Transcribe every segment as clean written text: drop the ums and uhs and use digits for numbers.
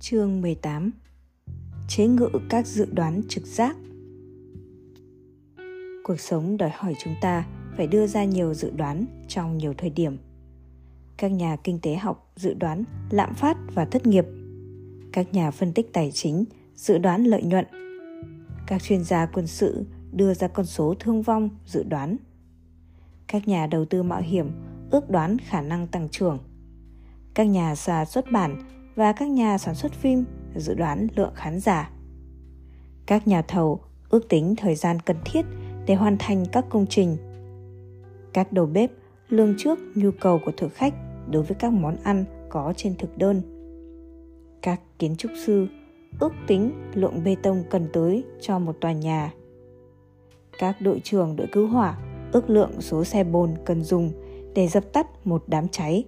Chương 18. Chế ngự các dự đoán trực giác. Cuộc sống đòi hỏi chúng ta phải đưa ra nhiều dự đoán trong nhiều thời điểm. Các nhà kinh tế học dự đoán lạm phát và thất nghiệp. Các nhà phân tích tài chính dự đoán lợi nhuận. Các chuyên gia quân sự đưa ra con số thương vong dự đoán. Các nhà đầu tư mạo hiểm ước đoán khả năng tăng trưởng. Các nhà xuất bản và các nhà sản xuất phim dự đoán lượng khán giả. Các nhà thầu ước tính thời gian cần thiết để hoàn thành các công trình. Các đầu bếp lường trước nhu cầu của thực khách đối với các món ăn có trên thực đơn. Các kiến trúc sư ước tính lượng bê tông cần tới cho một tòa nhà. Các đội trưởng đội cứu hỏa ước lượng số xe bồn cần dùng để dập tắt một đám cháy.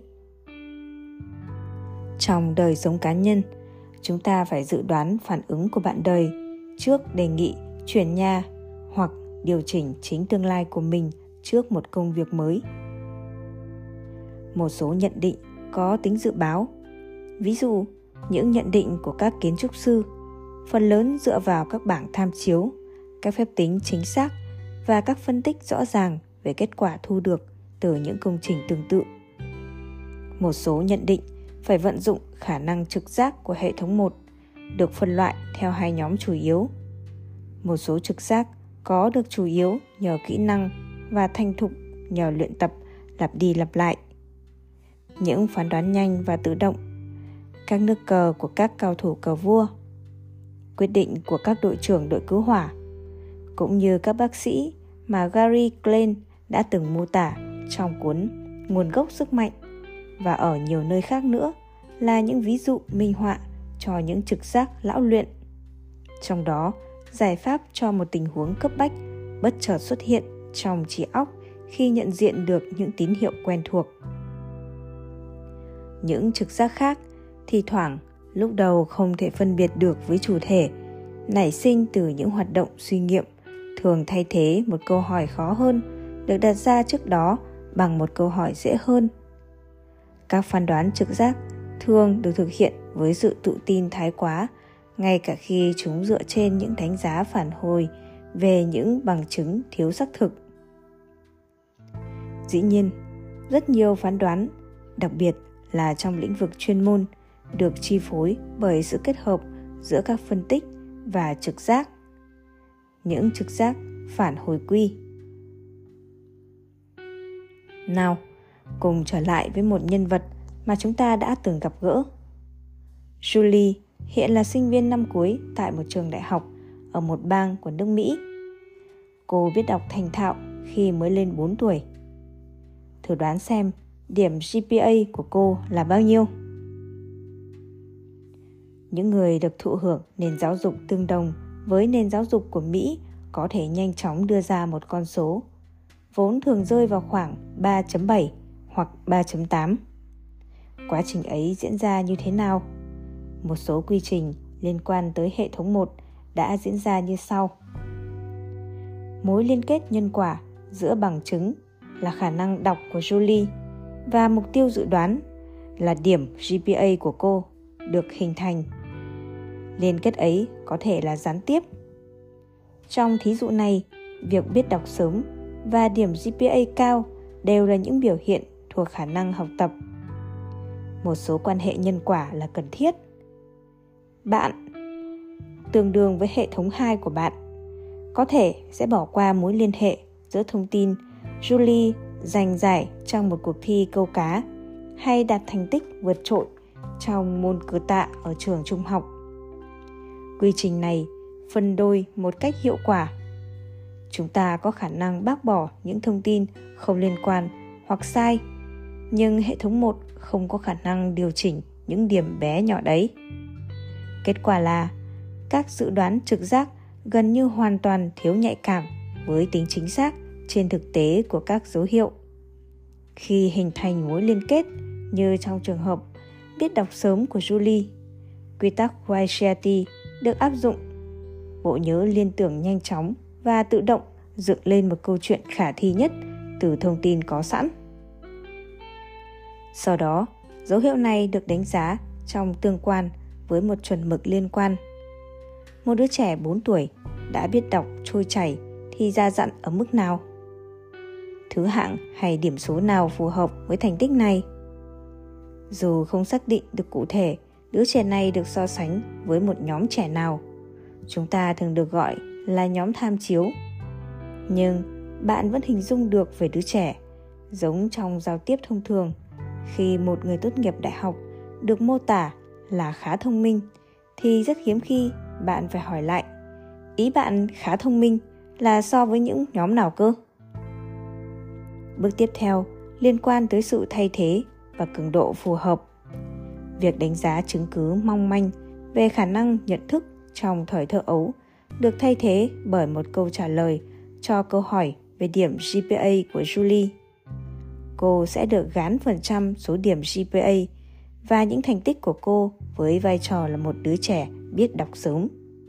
Trong đời sống cá nhân, chúng ta phải dự đoán phản ứng của bạn đời trước đề nghị chuyển nhà hoặc điều chỉnh chính tương lai của mình trước một công việc mới. Một số nhận định có tính dự báo, ví dụ những nhận định của các kiến trúc sư, phần lớn dựa vào các bảng tham chiếu, các phép tính chính xác và các phân tích rõ ràng về kết quả thu được từ những công trình tương tự. Một số nhận định phải vận dụng khả năng trực giác của hệ thống 1, được phân loại theo hai nhóm chủ yếu. Một số trực giác có được chủ yếu nhờ kỹ năng và thành thục nhờ luyện tập lặp đi lặp lại. Những phán đoán nhanh và tự động, các nước cờ của các cao thủ cờ vua, quyết định của các đội trưởng đội cứu hỏa, cũng như các bác sĩ mà Gary Klein đã từng mô tả trong cuốn Nguồn gốc sức mạnh, và ở nhiều nơi khác nữa là những ví dụ minh họa cho những trực giác lão luyện. Trong đó, giải pháp cho một tình huống cấp bách bất chợt xuất hiện trong trí óc khi nhận diện được những tín hiệu quen thuộc. Những trực giác khác thi thoảng lúc đầu không thể phân biệt được với chủ thể, nảy sinh từ những hoạt động suy nghiệm, thường thay thế một câu hỏi khó hơn được đặt ra trước đó bằng một câu hỏi dễ hơn. Các phán đoán trực giác thường được thực hiện với sự tự tin thái quá, ngay cả khi chúng dựa trên những đánh giá phản hồi về những bằng chứng thiếu xác thực. Dĩ nhiên, rất nhiều phán đoán, đặc biệt là trong lĩnh vực chuyên môn, được chi phối bởi sự kết hợp giữa các phân tích và trực giác. Những trực giác phản hồi quy. Nào, cùng trở lại với một nhân vật mà chúng ta đã từng gặp gỡ. Julie hiện là sinh viên năm cuối tại một trường đại học ở một bang của nước Mỹ. Cô biết đọc thành thạo khi mới lên 4 tuổi. Thử đoán xem điểm GPA của cô là bao nhiêu? Những người được thụ hưởng nền giáo dục tương đồng với nền giáo dục của Mỹ có thể nhanh chóng đưa ra một con số, vốn thường rơi vào khoảng 3.7 hoặc 3.8. Quá trình ấy diễn ra như thế nào? Một số quy trình liên quan tới hệ thống 1 đã diễn ra như sau. Mối liên kết nhân quả giữa bằng chứng là khả năng đọc của Julie và mục tiêu dự đoán là điểm GPA của cô được hình thành. Liên kết ấy có thể là gián tiếp. Trong thí dụ này, việc biết đọc sớm và điểm GPA cao đều là những biểu hiện thuộc khả năng học tập. Một số quan hệ nhân quả là cần thiết. Bạn, tương đương với hệ thống 2 của bạn, có thể sẽ bỏ qua mối liên hệ giữa thông tin Julie giành giải trong một cuộc thi câu cá hay đạt thành tích vượt trội trong môn cử tạ ở trường trung học. Quy trình này phân đôi một cách hiệu quả. Chúng ta có khả năng bác bỏ những thông tin không liên quan hoặc sai, nhưng hệ thống 1 không có khả năng điều chỉnh những điểm bé nhỏ đấy. Kết quả là các dự đoán trực giác gần như hoàn toàn thiếu nhạy cảm với tính chính xác trên thực tế của các dấu hiệu. Khi hình thành mối liên kết như trong trường hợp biết đọc sớm của Julie, quy tắc Wiseati được áp dụng. Bộ nhớ liên tưởng nhanh chóng và tự động dựng lên một câu chuyện khả thi nhất từ thông tin có sẵn. Sau đó, dấu hiệu này được đánh giá trong tương quan với một chuẩn mực liên quan. Một đứa trẻ 4 tuổi đã biết đọc trôi chảy thì ra dặn ở mức nào? Thứ hạng hay điểm số nào phù hợp với thành tích này? Dù không xác định được cụ thể đứa trẻ này được so sánh với một nhóm trẻ nào, chúng ta thường được gọi là nhóm tham chiếu. Nhưng bạn vẫn hình dung được về đứa trẻ, giống trong giao tiếp thông thường. Khi một người tốt nghiệp đại học được mô tả là khá thông minh, thì rất hiếm khi bạn phải hỏi lại, ý bạn khá thông minh là so với những nhóm nào cơ? Bước tiếp theo liên quan tới sự thay thế và cường độ phù hợp. Việc đánh giá chứng cứ mong manh về khả năng nhận thức trong thời thơ ấu được thay thế bởi một câu trả lời cho câu hỏi về điểm GPA của Julie. Cô sẽ được gán phần trăm số điểm GPA và những thành tích của cô với vai trò là một đứa trẻ biết đọc sớm.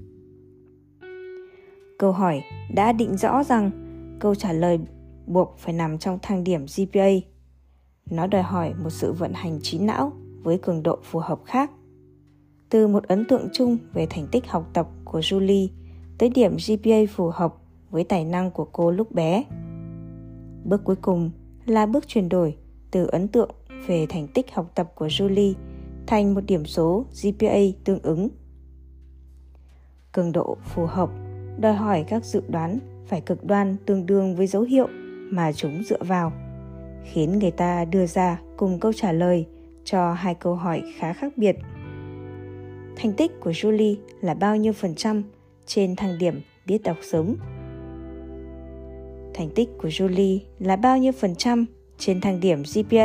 Câu hỏi đã định rõ rằng câu trả lời buộc phải nằm trong thang điểm GPA. Nó đòi hỏi một sự vận hành trí não với cường độ phù hợp khác. Từ một ấn tượng chung về thành tích học tập của Julie tới điểm GPA phù hợp với tài năng của cô lúc bé. Bước cuối cùng là bước chuyển đổi từ ấn tượng về thành tích học tập của Julie thành một điểm số GPA tương ứng. Cường độ phù hợp đòi hỏi các dự đoán phải cực đoan tương đương với dấu hiệu mà chúng dựa vào, khiến người ta đưa ra cùng câu trả lời cho hai câu hỏi khá khác biệt. Thành tích của Julie là bao nhiêu phần trăm trên thang điểm biết đọc sớm? Thành tích của Julie là bao nhiêu phần trăm trên thang điểm GPA?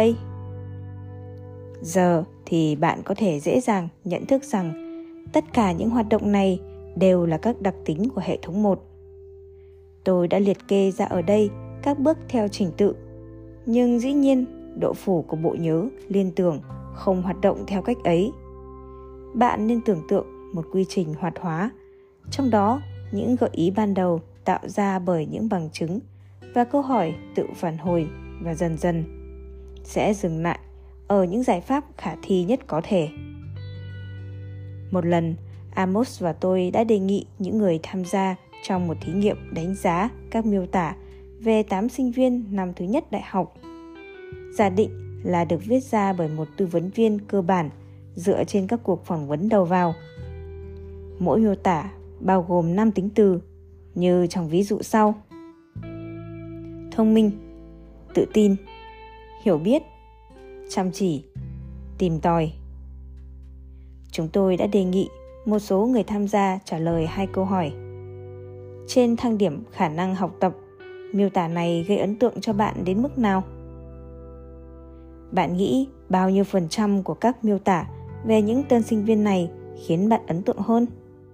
Giờ thì bạn có thể dễ dàng nhận thức rằng tất cả những hoạt động này đều là các đặc tính của hệ thống 1. Tôi đã liệt kê ra ở đây các bước theo trình tự, nhưng dĩ nhiên độ phủ của bộ nhớ liên tưởng không hoạt động theo cách ấy. Bạn nên tưởng tượng một quy trình hoạt hóa, trong đó những gợi ý ban đầu tạo ra bởi những bằng chứng và câu hỏi tự phản hồi và dần dần sẽ dừng lại ở những giải pháp khả thi nhất có thể. Một lần, Amos và tôi đã đề nghị những người tham gia trong một thí nghiệm đánh giá các miêu tả về 8 sinh viên năm thứ nhất đại học. Giả định là được viết ra bởi một tư vấn viên cơ bản dựa trên các cuộc phỏng vấn đầu vào. Mỗi miêu tả bao gồm 5 tính từ, như trong ví dụ sau: thông minh, tự tin, hiểu biết, chăm chỉ, tìm tòi. Chúng tôi đã đề nghị một số người tham gia trả lời 2 câu hỏi. Trên thang điểm khả năng học tập, miêu tả này gây ấn tượng cho bạn đến mức nào? Bạn nghĩ bao nhiêu phần trăm của các miêu tả về những tân sinh viên này khiến bạn ấn tượng hơn?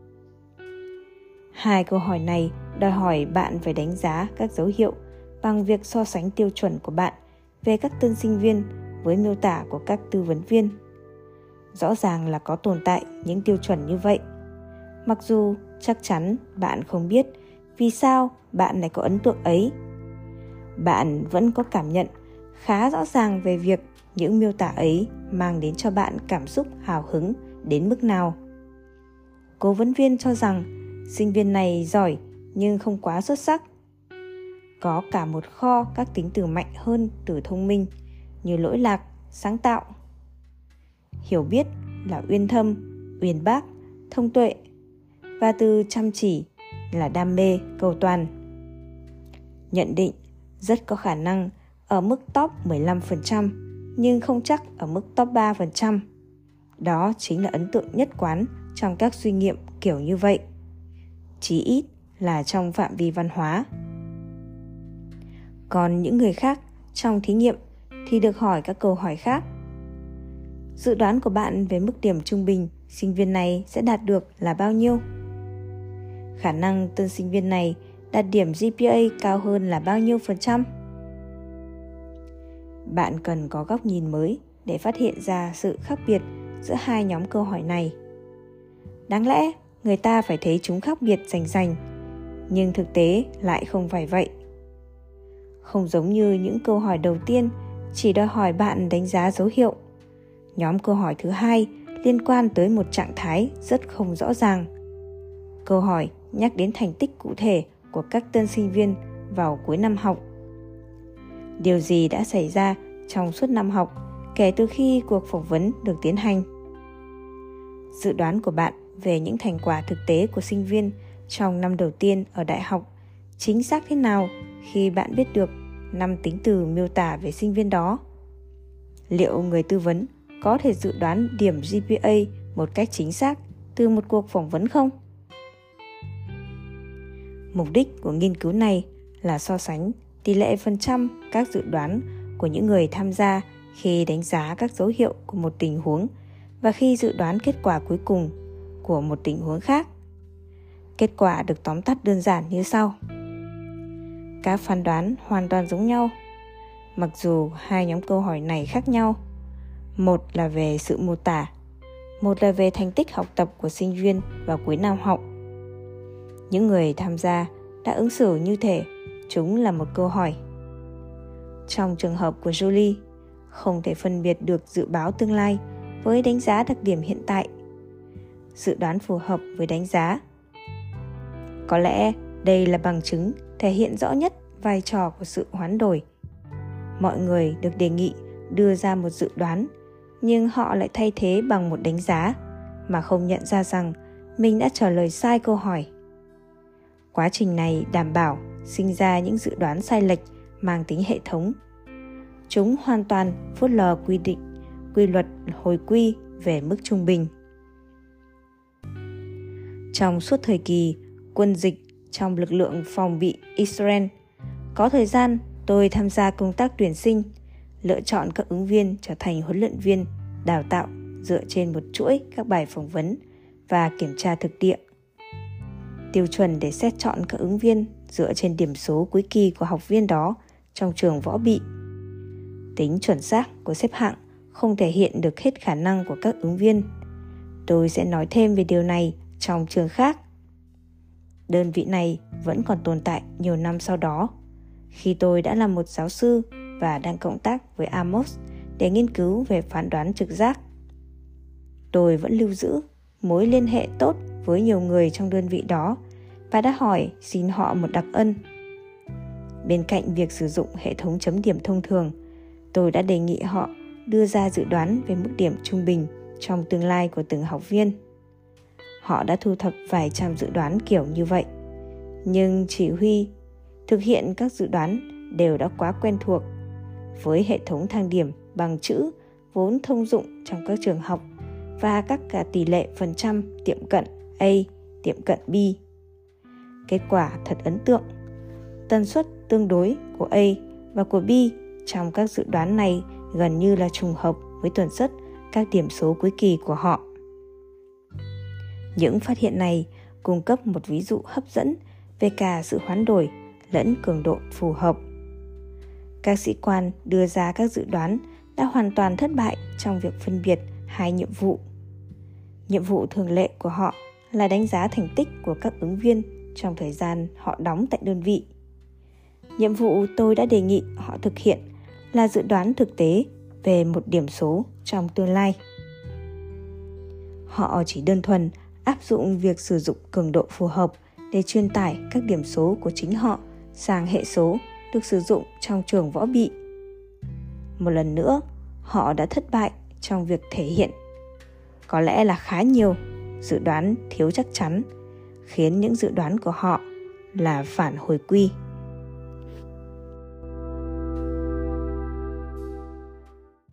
2 câu hỏi này đòi hỏi bạn phải đánh giá các dấu hiệu bằng việc so sánh tiêu chuẩn của bạn về các tân sinh viên với miêu tả của các tư vấn viên. Rõ ràng là có tồn tại những tiêu chuẩn như vậy. Mặc dù chắc chắn bạn không biết vì sao bạn lại có ấn tượng ấy, bạn vẫn có cảm nhận khá rõ ràng về việc những miêu tả ấy mang đến cho bạn cảm xúc hào hứng đến mức nào. Cố vấn viên cho rằng sinh viên này giỏi nhưng không quá xuất sắc. Có cả một kho các tính từ mạnh hơn từ thông minh như lỗi lạc, sáng tạo. Hiểu biết là uyên thâm, uyên bác, thông tuệ, và từ chăm chỉ là đam mê, cầu toàn. Nhận định rất có khả năng ở mức top 15% nhưng không chắc ở mức top 3%. Đó chính là ấn tượng nhất quán trong các suy nghiệm kiểu như vậy, chí ít là trong phạm vi văn hóa. Còn những người khác trong thí nghiệm thì được hỏi các câu hỏi khác. Dự đoán của bạn về mức điểm trung bình sinh viên này sẽ đạt được là bao nhiêu? Khả năng tân sinh viên này đạt điểm GPA cao hơn là bao nhiêu phần trăm? Bạn cần có góc nhìn mới để phát hiện ra sự khác biệt giữa 2 nhóm câu hỏi này. Đáng lẽ người ta phải thấy chúng khác biệt rành, nhưng thực tế lại không phải vậy. Không giống như những câu hỏi đầu tiên chỉ đòi hỏi bạn đánh giá dấu hiệu. Nhóm câu hỏi thứ 2 liên quan tới một trạng thái rất không rõ ràng. Câu hỏi nhắc đến thành tích cụ thể của các tân sinh viên vào cuối năm học. Điều gì đã xảy ra trong suốt năm học kể từ khi cuộc phỏng vấn được tiến hành? Dự đoán của bạn về những thành quả thực tế của sinh viên trong năm đầu tiên ở đại học chính xác thế nào khi bạn biết được 5 tính từ miêu tả về sinh viên đó? Liệu người tư vấn có thể dự đoán điểm GPA một cách chính xác từ một cuộc phỏng vấn không? Mục đích của nghiên cứu này là so sánh tỷ lệ phần trăm các dự đoán của những người tham gia khi đánh giá các dấu hiệu của một tình huống và khi dự đoán kết quả cuối cùng của một tình huống khác. Kết quả được tóm tắt đơn giản như sau. Các phán đoán hoàn toàn giống nhau, mặc dù hai nhóm câu hỏi này khác nhau. Một là về sự mô tả, một là về thành tích học tập của sinh viên vào cuối năm học. Những người tham gia đã ứng xử như thể chúng là một câu hỏi. Trong trường hợp của Julie, không thể phân biệt được dự báo tương lai với đánh giá đặc điểm hiện tại. Dự đoán phù hợp với đánh giá. Có lẽ đây là bằng chứng thể hiện rõ nhất vai trò của sự hoán đổi. Mọi người được đề nghị đưa ra một dự đoán, nhưng họ lại thay thế bằng một đánh giá mà không nhận ra rằng mình đã trả lời sai câu hỏi. Quá trình này đảm bảo sinh ra những dự đoán sai lệch mang tính hệ thống. Chúng hoàn toàn phớt lờ quy luật hồi quy về mức trung bình. Trong suốt thời kỳ quân dịch trong lực lượng phòng bị Israel, có thời gian tôi tham gia công tác tuyển sinh, lựa chọn các ứng viên trở thành huấn luyện viên đào tạo dựa trên một chuỗi các bài phỏng vấn và kiểm tra thực địa. Tiêu chuẩn để xét chọn các ứng viên dựa trên điểm số cuối kỳ của học viên đó trong trường võ bị. Tính chuẩn xác của xếp hạng không thể hiện được hết khả năng của các ứng viên. Tôi sẽ nói thêm về điều này trong chương khác. Đơn vị này vẫn còn tồn tại nhiều năm sau đó, khi tôi đã là một giáo sư và đang cộng tác với Amos để nghiên cứu về phán đoán trực giác. Tôi vẫn lưu giữ mối liên hệ tốt với nhiều người trong đơn vị đó và đã hỏi xin họ một đặc ân. Bên cạnh việc sử dụng hệ thống chấm điểm thông thường, tôi đã đề nghị họ đưa ra dự đoán về mức điểm trung bình trong tương lai của từng học viên. Họ đã thu thập vài trăm dự đoán kiểu như vậy, nhưng chỉ huy thực hiện các dự đoán đều đã quá quen thuộc với hệ thống thang điểm bằng chữ vốn thông dụng trong các trường học và các cả tỷ lệ phần trăm tiệm cận A, tiệm cận B. Kết quả thật ấn tượng. Tần suất tương đối của A và của B trong các dự đoán này gần như là trùng hợp với tần suất các điểm số cuối kỳ của họ. Những phát hiện này cung cấp một ví dụ hấp dẫn về cả sự hoán đổi lẫn cường độ phù hợp. Các sĩ quan đưa ra các dự đoán đã hoàn toàn thất bại trong việc phân biệt hai nhiệm vụ. Nhiệm vụ thường lệ của họ là đánh giá thành tích của các ứng viên trong thời gian họ đóng tại đơn vị. Nhiệm vụ tôi đã đề nghị họ thực hiện là dự đoán thực tế về một điểm số trong tương lai. Họ chỉ đơn thuần áp dụng việc sử dụng cường độ phù hợp để truyền tải các điểm số của chính họ sang hệ số được sử dụng trong trường võ bị. Một lần nữa, họ đã thất bại trong việc thể hiện. Có lẽ là khá nhiều dự đoán thiếu chắc chắn, khiến những dự đoán của họ là phản hồi quy.